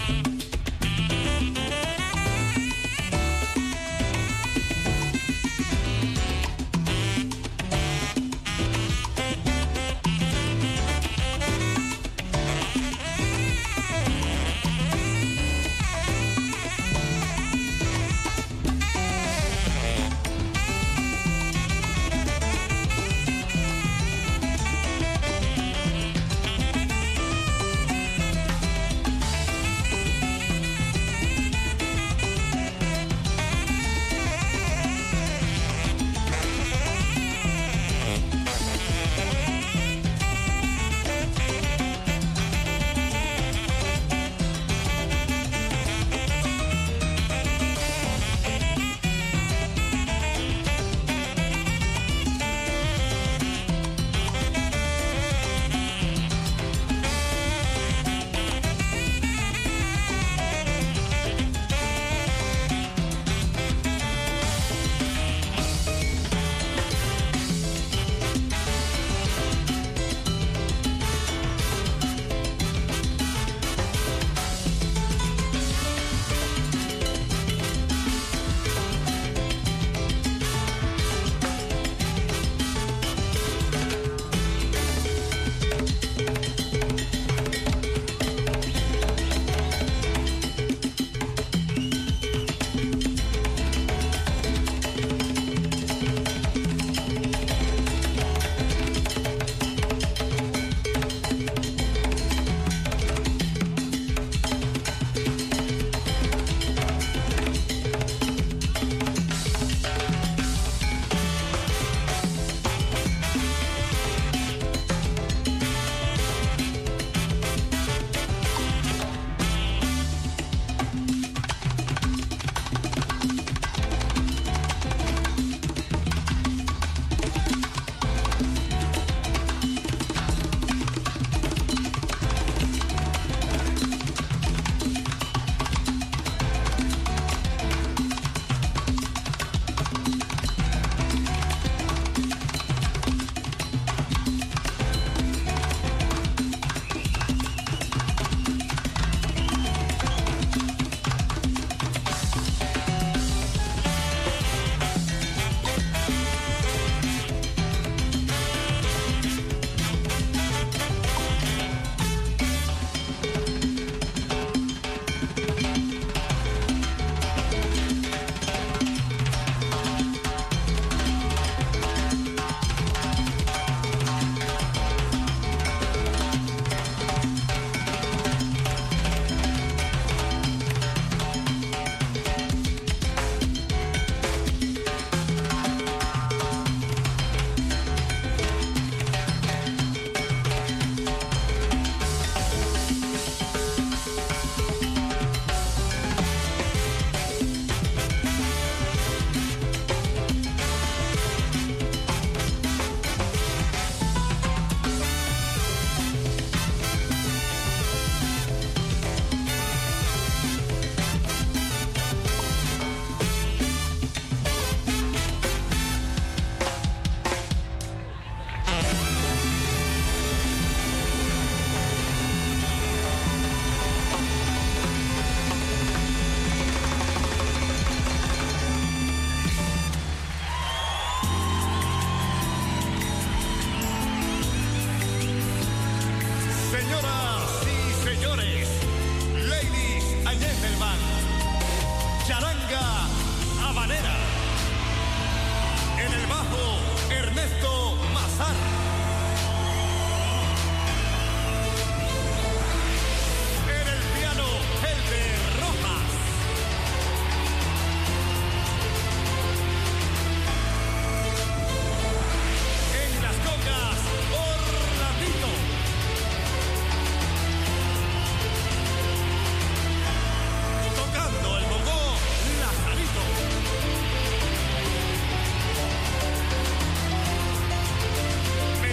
Mezclando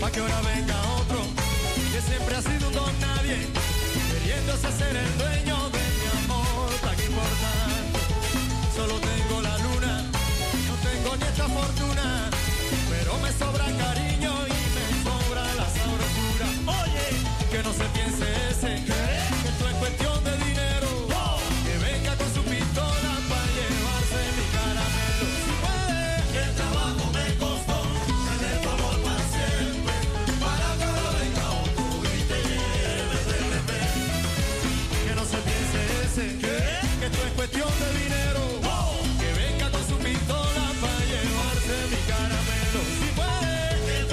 pa' que ahora venga otro, que siempre ha sido un don nadie, queriéndose ser el dueño de mi amor tan importante. Solo tengo la luna, no tengo ni esta fortuna, pero me sobra cariño y me sobra la sabrosura. Oye, que no se piense ese, que esto es cuestión de dinero, que venga con su pistola para llevarse mi caramelo. Si puede, que el trabajo me costó, tener tu amor para siempre, para que ahora venga otro y te lleve de repente. Que no se piense ese, que esto es cuestión de dinero, que venga con su pistola para llevarse mi caramelo. Si puede, que el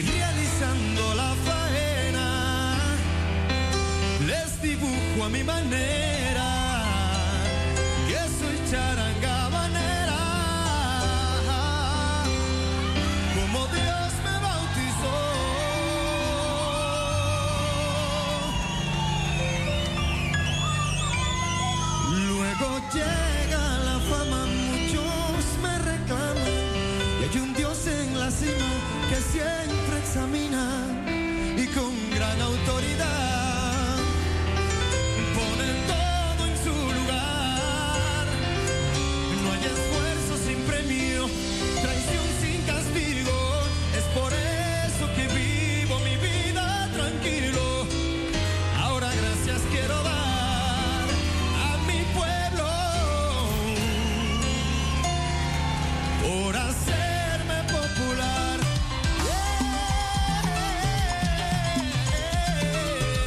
realizando la faena, les dibujo a mi manera que soy charanga banera, como Dios me bautizó. Luego llega la fama, muchos me reclaman, y hay un Dios en la cima que siempre examina y con gran autoridad pone todo en su lugar. No hay esfuerzo sin premio, traición sin castigo, es por eso que vivo mi vida tranquilo. Ahora gracias quiero dar a mi pueblo por hacerme popular.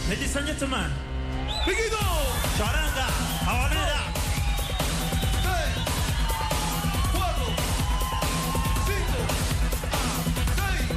Ladies and gentlemen, ¡Piquito! charanga, habanera. 3, 4, 5, 6.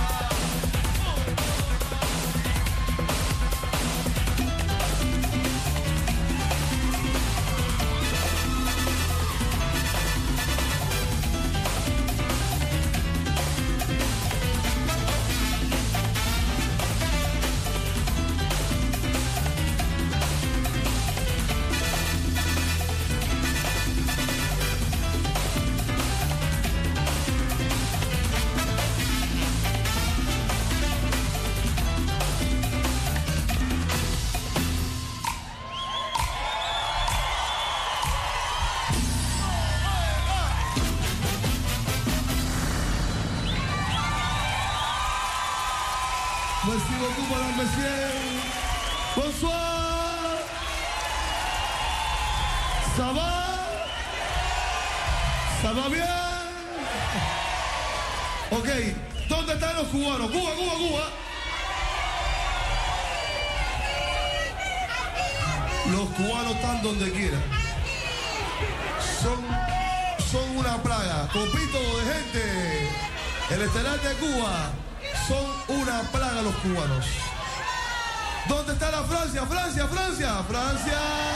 Merci beaucoup, madame, monsieur. Bonsoir. Ça va? ¿Ça va bien? Ok, ¿dónde están los cubanos? Cuba, Cuba, Cuba. Los cubanos están donde quiera. Son una plaga. Copito de gente. El estelar de Cuba. Son una plaga los cubanos. ¿Dónde está la Francia? Francia, Francia, Francia.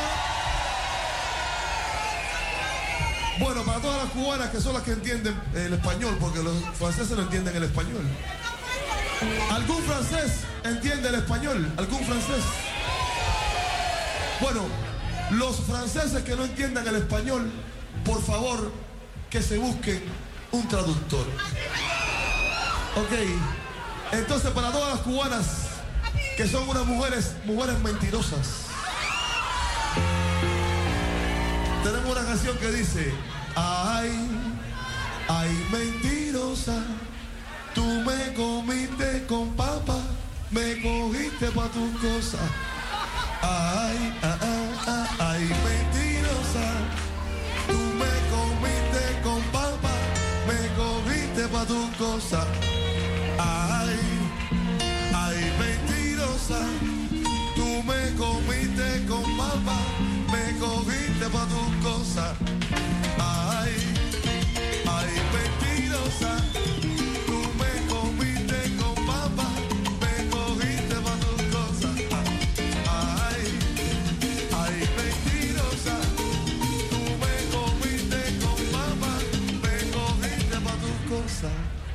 Bueno, para todas las cubanas que son las que entienden el español, porque los franceses no entienden el español. ¿Algún francés entiende el español? ¿Algún francés? Bueno, los franceses que no entiendan el español, por favor, que se busquen un traductor. Ok. Entonces, para todas las cubanas que son unas mujeres mentirosas, tenemos una canción que dice: ay, ay, mentirosa, tú me comiste con papa, me cogiste pa' tus cosas. Ay, ay, ay, ay, mentirosa, tú me comiste con papa, me cogiste pa' tus cosas. Ay, ay, mentirosa, tú me comiste con papa, me cogiste pa' tus cosas. Ay, ay, mentirosa, tú me comiste con papa, me cogiste pa' tus cosas. Ay, ay, mentirosa, tú me comiste con papa, me cogiste pa' tus cosas.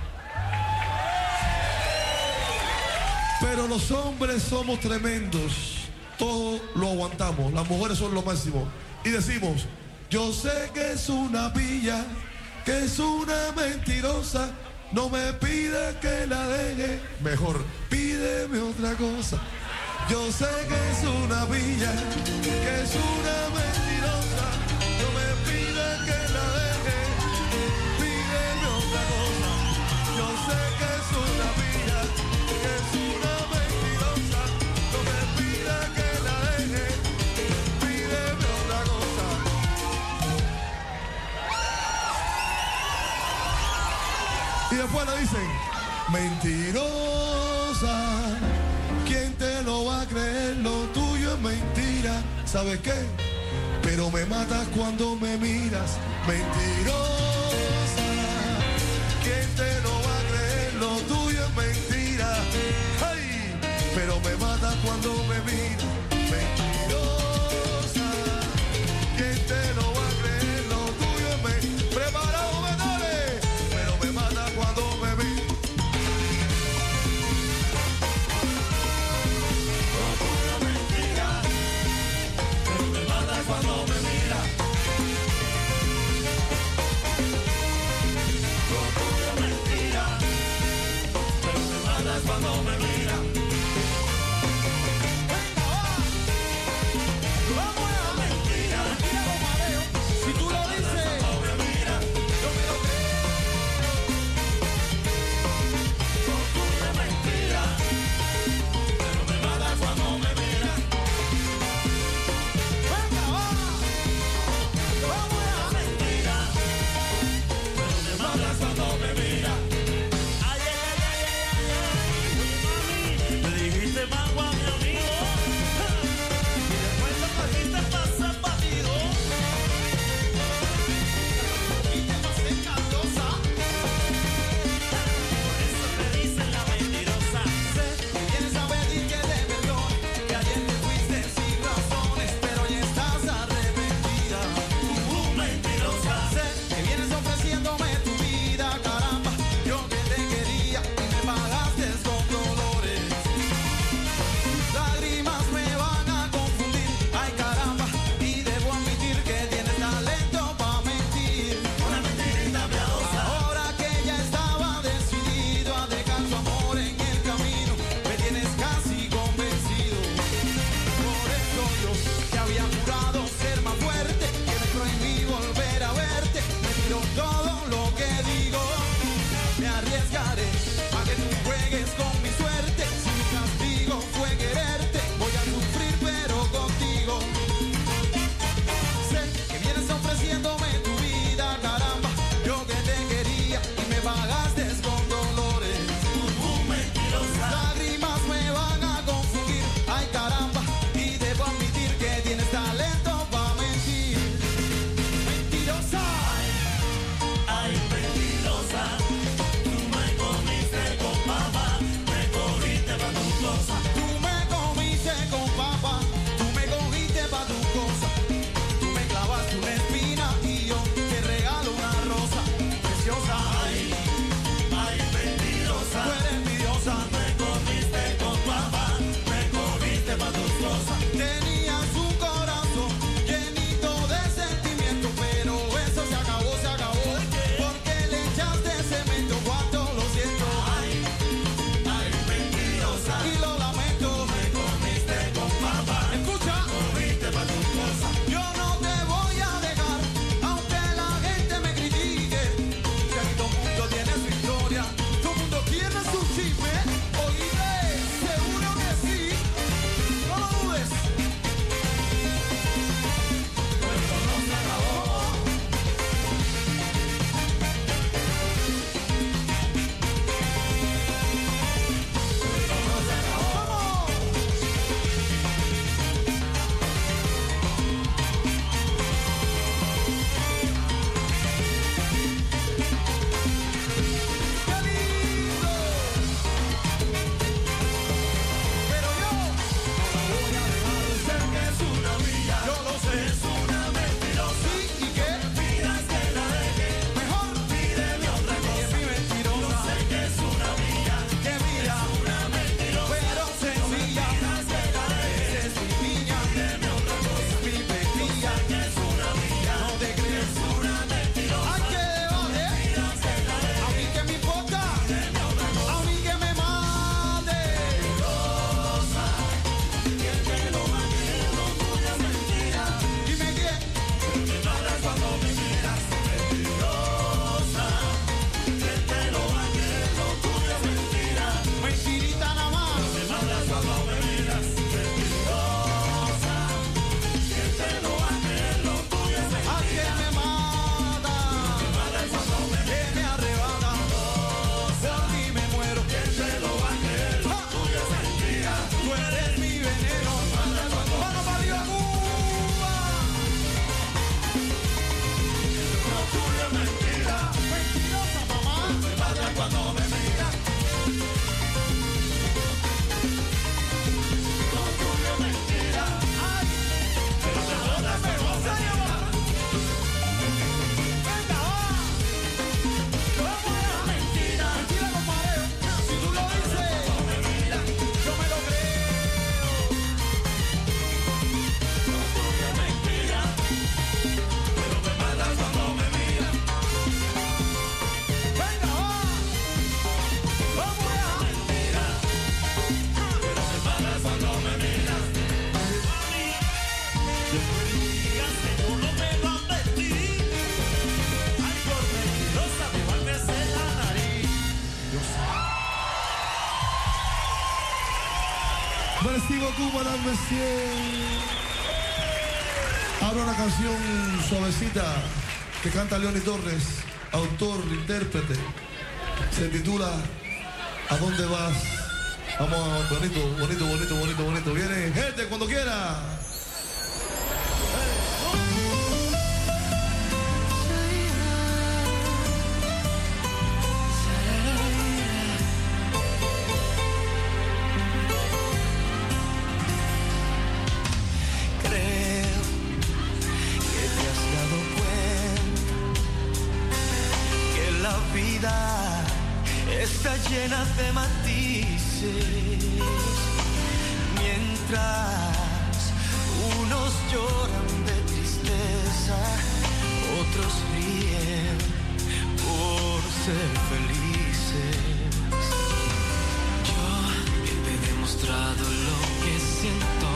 Pero los hombres somos tremendos, todo lo aguantamos, las mujeres son lo máximo. Y decimos: yo sé que es una pilla, que es una mentirosa, no me pida que la deje, mejor pídeme otra cosa. Yo sé que es una pilla, que es una mentirosa, no me pida que la deje, pídeme otra cosa. Yo sé que es una pilla, que es una mentirosa, no me pida que la deje, pídeme otra cosa. Y después le dicen: mentirosa, ¿quién te lo va a creer? Lo tuyo es mentira. ¿Sabes qué? Pero me matas cuando me miras. Mentirosa, ¿quién te lo va a creer? Lo tuyo es mentira. ¡Ay! Pero me matas cuando me miras. Mentirosa, ¿quién te lo va a creer? Lo tuyo es mentira. ¡Preparado, menores! Pero me matas cuando me miras. Cuando me mira, lo tuyo es mentira, pero me matas cuando me mira. Venga, va. Vamos a la mentira, mentira con mareo. Si tú lo dices, cuando me mira, yo me lo creo. Lo tuyo es mentira, pero me matas cuando me mira. Cuando me mira, ay, ay, ay, ay, ay, ay, Merci beaucoup, madame, monsieur. Ahora una canción suavecita que canta Leoni Torres, autor, intérprete. Se titula ¿A dónde vas? Vamos, bonito, bonito, bonito, bonito, bonito. Viene gente cuando quiera. Está llena de matices, mientras unos lloran de tristeza, otros ríen por ser felices. Yo que te he demostrado lo que siento,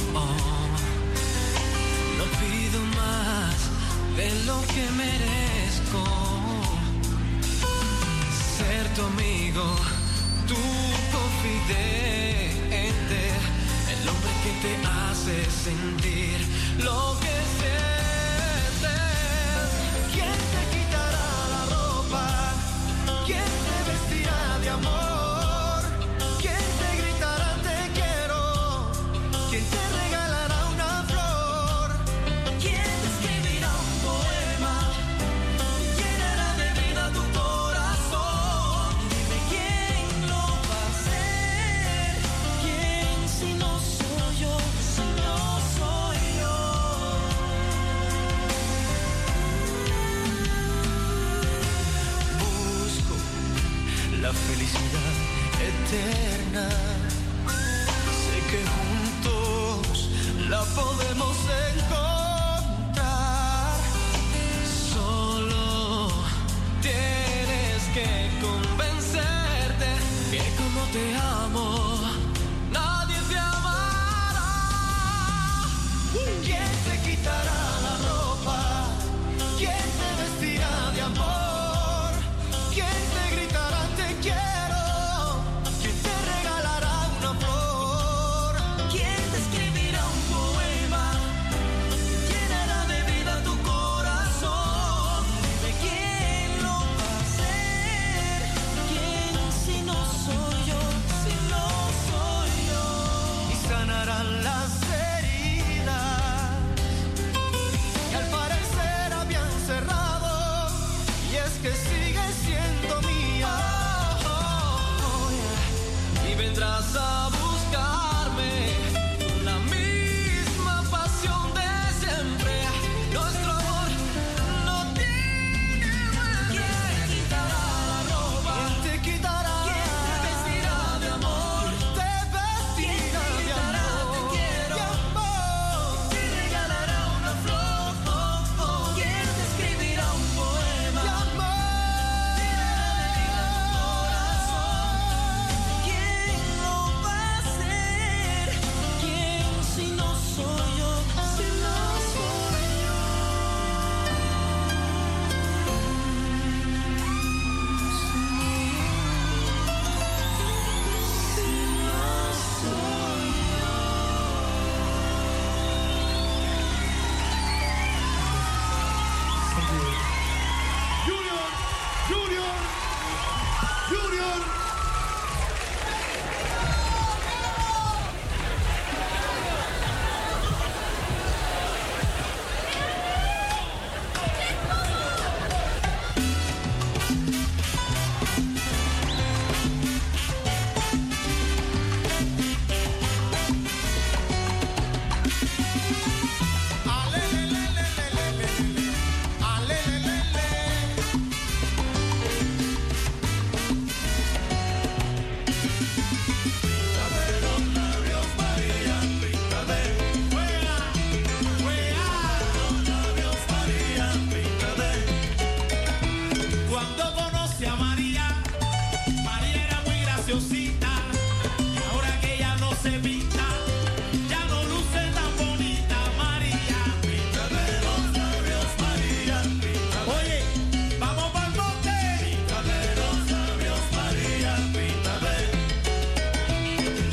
no pido más de lo que merezco. Ser tu amigo, tu confidente, el hombre que te hace sentir lo que sientes. ¿Quién te quitará la ropa? ¿Quién te vestirá de amor? ¿Quién te gritará te quiero? ¿Quién te regalará una flor? ¿Quién te escribirá un poema? ¿Llenará de vida tu corazón? ¿Quién lo va a hacer? ¿Quién si no soy yo? Si no soy yo. Busco la felicidad eterna. Sé que juntos la podemos encontrar. Solo tienes que convencerte que como te amo, nadie te amará. ¿Quién te quitará la ropa? ¿Quién te vestirá de amor? ¿Quién te gritará te quiero? ¿Quién te regalará una flor? ¿Quién te escribirá un poema? Llenará de vida tu corazón. Dime quién lo va a hacer. ¿Quién si no soy yo? Si no soy yo. Y sanarán las heridas que al parecer habían cerrado. Y es que sigue siendo mía. Y vendrás a buscarme con la misma pasión de siempre. Nuestro amor no tiene vuelta. ¿Quién te quitará la ropa? ¿Quién te quitará? ¿Quién te vestirá de amor? Te vestirá de amor. Te quiero. De amor. Te regalará una flor. ¿Quién te escribirá un poema? De amor. ¿Quién lo va a hacer? ¿Quién si no soy yo? Si no soy yo. Junior, Junior, Junior. Cuando conocí a María, María era muy graciosita. Y ahora que ella no se pinta, ya no luce tan bonita. María, píntame los labios, María, píntame. Oye, vamos pa'l monte. Píntame los labios, María, píntame.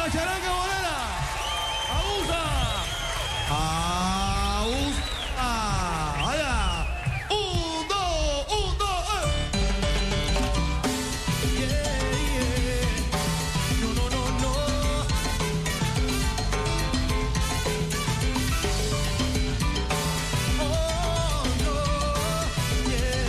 charanca bolera. Abusa. Abusa. Allá. Un, dos, Yeah, yeah. No, no, no, no. Oh, no. Yeah,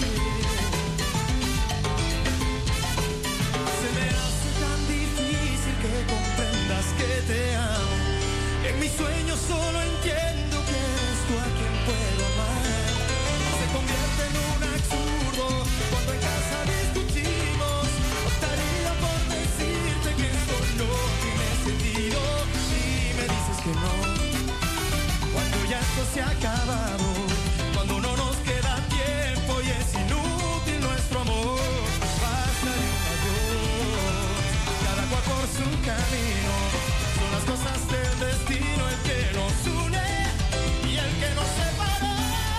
yeah. Se me hace tan difícil que comprendas que te amo. En mis sueños solo entiendo que eres tú a quien puedo amar. Se convierte en un absurdo cuando en casa discutimos. Optaría por decirte que esto no tiene sentido y me dices que no. Cuando ya esto se ha acabado, cuando no nos queda tiempo y es inútil nuestro amor. Basta de un adiós, cada cual por su camino. Son las cosas del destino el que nos une y el que nos separa.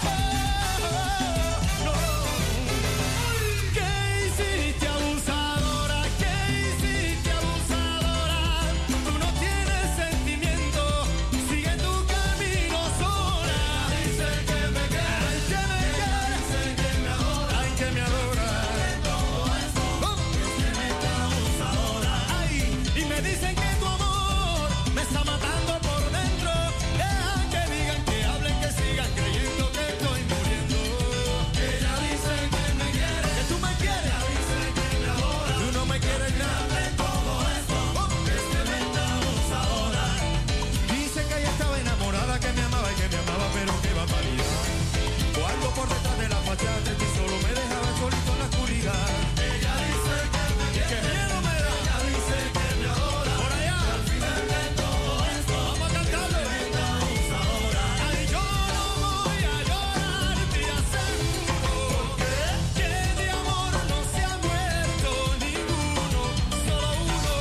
No. ¿Qué hiciste, abusadora? ¿Qué hiciste, abusadora? Tú no tienes sentimiento, sigue tu camino sola. Dice que me quiere, ay, que me quiere, dice que me adora, ay, que me adora. Todo esto es que me está abusadora. Ay, y me dicen que tu amor me está matando por dentro. Deja que digan, que hablen, que sigan creyendo que estoy muriendo. Ella dice que me quiere, que tú me quieres. Ella dice que me adora, tú no me quieres nada. Todo esto es que me está abusadora. Dice que ella estaba enamorada, que me amaba y que me amaba, pero que va pálida. Cuando por detrás de la fachada de ti solo me dejaba solito en la oscuridad. Ella dice que me quiere, que miedo me da. Ella dice que me adora. Por allá, al final de todo esto, vamos a cantarle. Ay, yo no voy a llorar, te aseguro que de amor no se ha muerto ninguno, solo uno.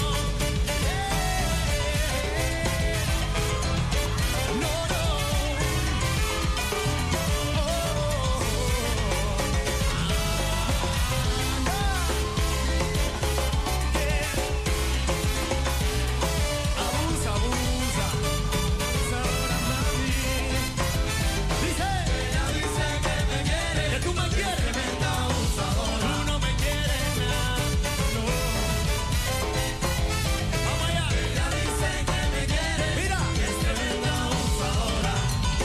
No, no. Abusa, abusa, abusadora mami. Dice, ella dice que me quiere, que tú me quieres, tremenda abusadora. Tú no me quieres nada, no. Vamos allá. Ella dice que me quiere, mira, que es tremenda abusadora.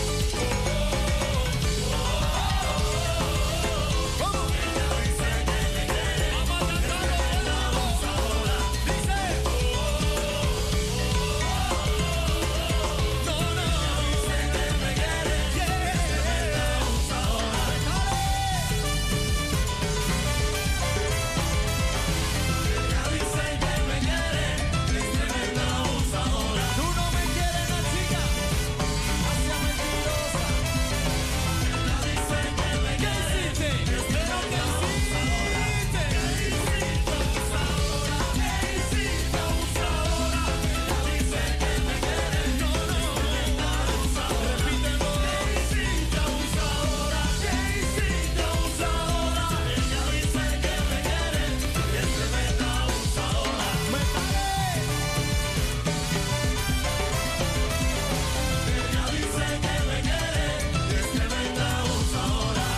¿Cómo? Ella dice que me quiere, vamos a cantarlo, tremenda abusadora. Dice, no, no. Dice que me quiere, tremenda abusadora. Ella dice que me quiere, es tremenda abusadora. Tú no me quieres, la chica, no seas mentirosa. Ella dice que me quiere, ¿qué hiciste? Espero que hiciste. ¿Qué hiciste, abusadora? ¿Qué hiciste, abusadora? Ella dice que me quiere, no, no, tremenda abusadora. Repítelo. ¿Qué hiciste, abusadora? ¿Qué hiciste, abusadora? Ella dice que me quiere, y es tremenda abusadora. ¡Me paré! Ella dice que me quiere, y es tremenda abusadora.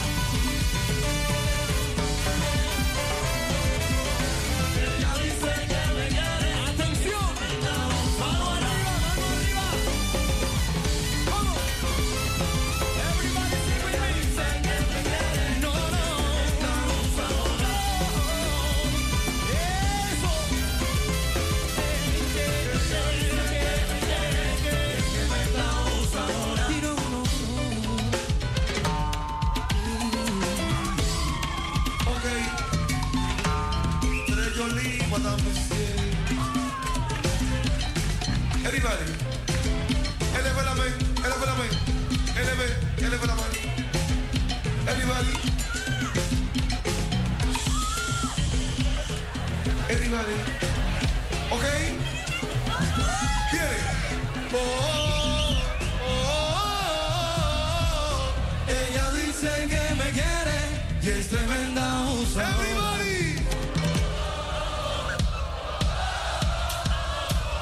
Ella dice que me quiere. ¡Atención! ¡Mano arriba, mano arriba! ¿Cómo? Everybody sing with me. Dice que me quiere. No, no. Abusadora. Eso. Tremenda abusadora. Y no, no, Ok. Très jolie, madame, monsieur. Everybody. Élevez la main, élevez la main. Élevez la main. Everybody. Everybody. Ok. Viene. Oh, oh, oh, oh. ella dice que me quiere y es tremenda abusadora. Everybody.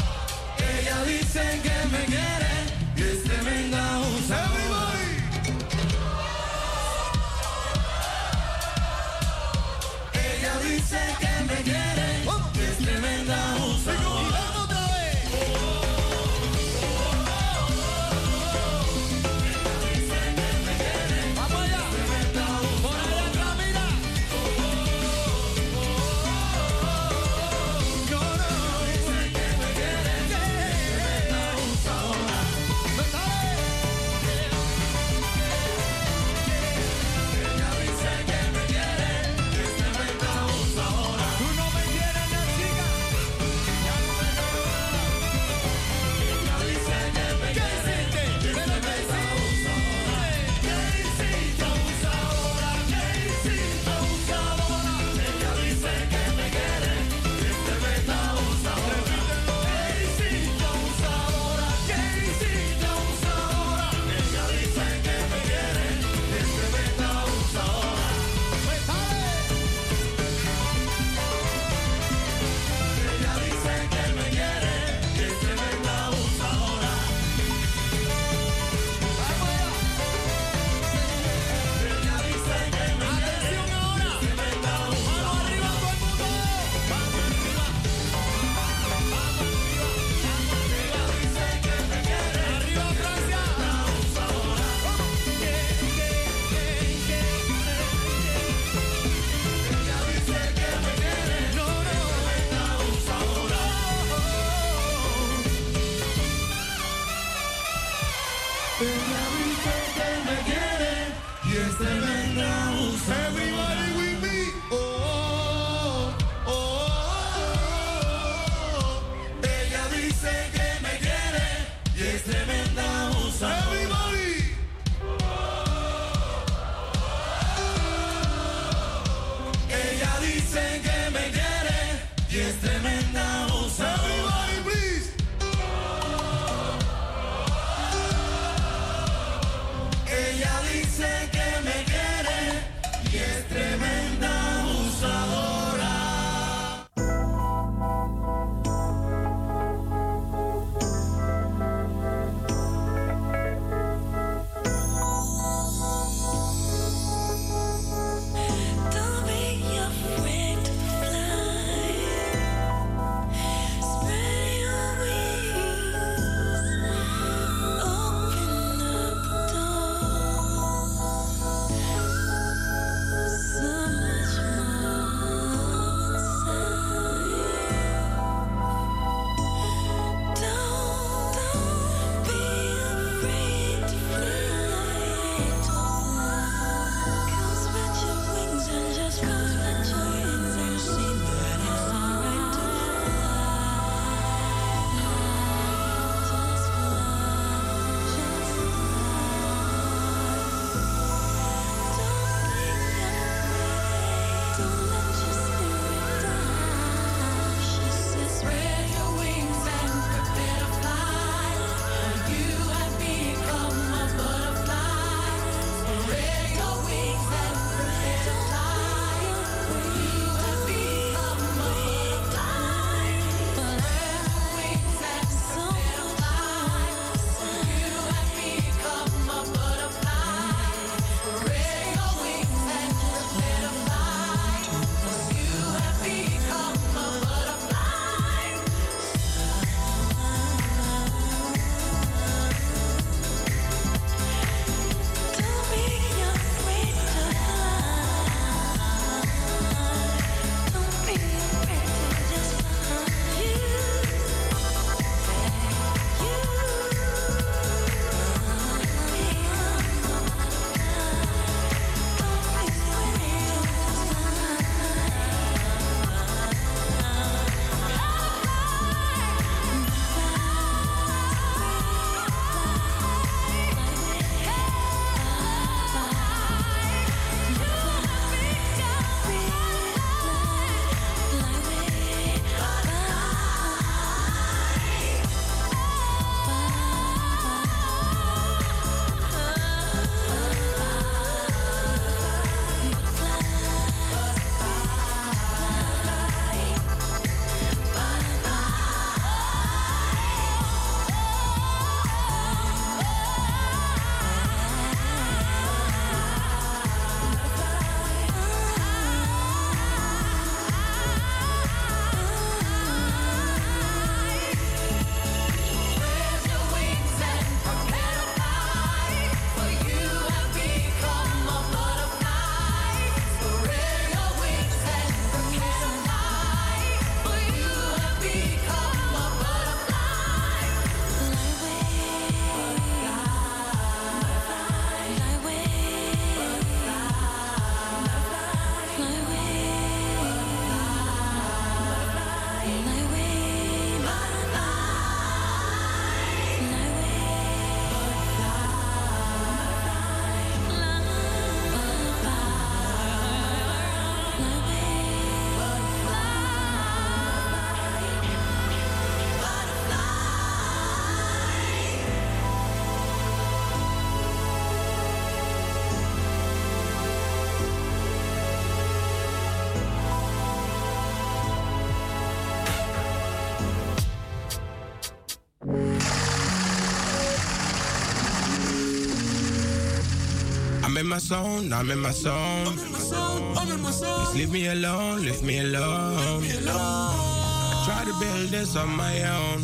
I'm in my zone, I'm in my zone. Just leave me alone, leave me alone. I try to build this on my own.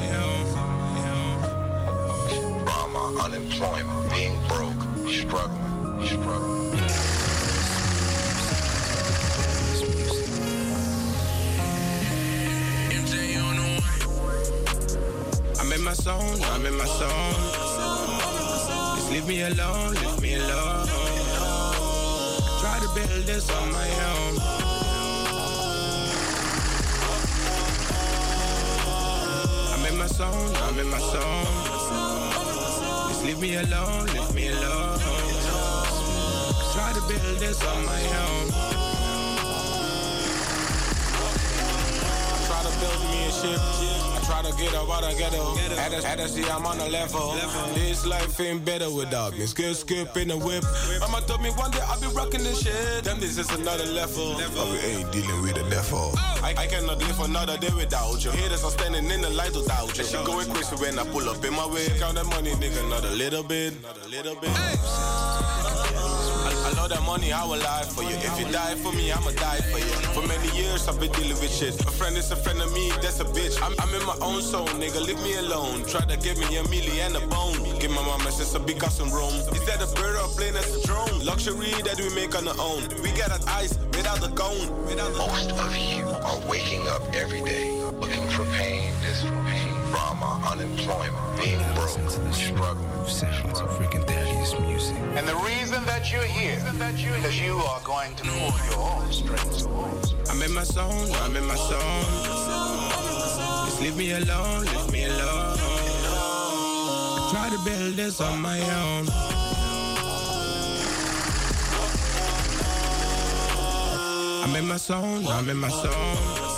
Trauma, unemployment, being broke, struggling. I'm in my zone, I'm in my zone. Just leave me alone, leave me alone. Try to build this on my own. I'm in my zone, I'm in my zone. Just leave me alone, leave me alone. Try to build this on my own. Try to build me a ship. Try to get up out of ghetto. Had to see I'm on the level. This life ain't better with darkness. Skip in the whip. Mama told me one day I'll be rocking this shit. Then this is another level. But we ain't dealing with the devil. I cannot live another day without you. Haters are standing in the light without you. She going crazy when I pull up in my way. Count that money, nigga, not a little bit. I know that money, I will lie for you. If you die for me, I'ma die for you. For many years, I've been dealing with shit. A friend is a friend of me, that's a bitch. I'm in my own zone, nigga, leave me alone. Try to give me a million and a bone. Give my mama since a big house in Rome. Is that a bird or a plane that's a drone? Luxury that we make on our own. We got an ice without the cone. Most of you are waking up every day looking for pain, trauma, unemployment, being broke, struggling. Sounds of freaking daddy's music. And the reason that you're here is because you are going to pull your own strings. I'm in my zone, I'm in my zone. Just leave me alone, leave me alone. I try to build this on my own. I'm in my zone, I'm in my zone.